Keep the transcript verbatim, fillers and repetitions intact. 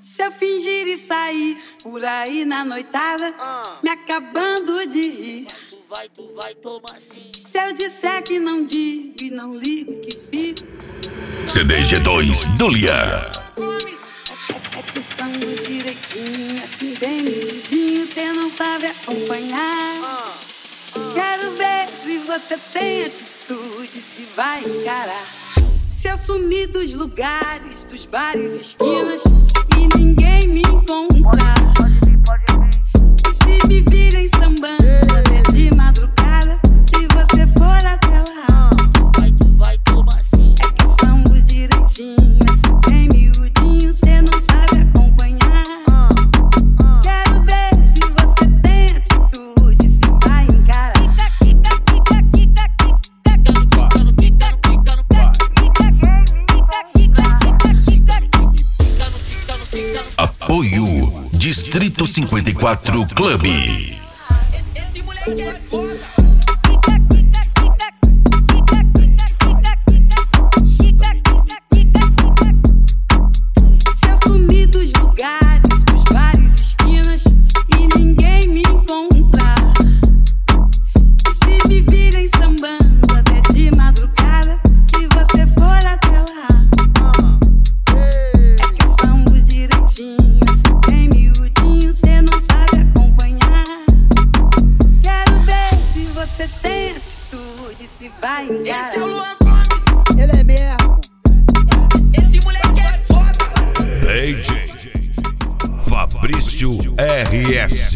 Se eu fingir e sair por aí na noitada, ah. me acabando de rir, tu vai, tu vai tomar sim. Se eu disser que não digo e não ligo que fico, C D G dois do Lian. É, é que o sangue direitinho, assim bem miudinho, cê não sabe acompanhar. ah. Ah. Quero ver se você tem atitude, se vai encarar. Se eu sumir dos lugares, dos bares, esquinas, e ninguém me encontrar, e se me virem sambando até de madrugada, se você for até lá, tu vai, tu vai tomar sim. É que sambo direitinho, assim bem miudinho, cê não sabe acompanhar. Quero ver se você tem atitude, se vai encarar. Fica, fica, fica, fica, fica no, fica no, fica no, Apoio Distrito cinquenta e quatro Clube. esse moleque é foda. Se eu sumir dos lugares, dos bares, esquinas, e ninguém me encontrar, e se me virem sambando até de madrugada, se você for até lá, é que eu sambo direitinho, assim bem miudinho, cê não sabe acompanhar. Quero ver se você tem atitude, se vai encarar. Esse é o Luan Gomes, Ele é mesmo. esse moleque é foda. D J Fabrício R S.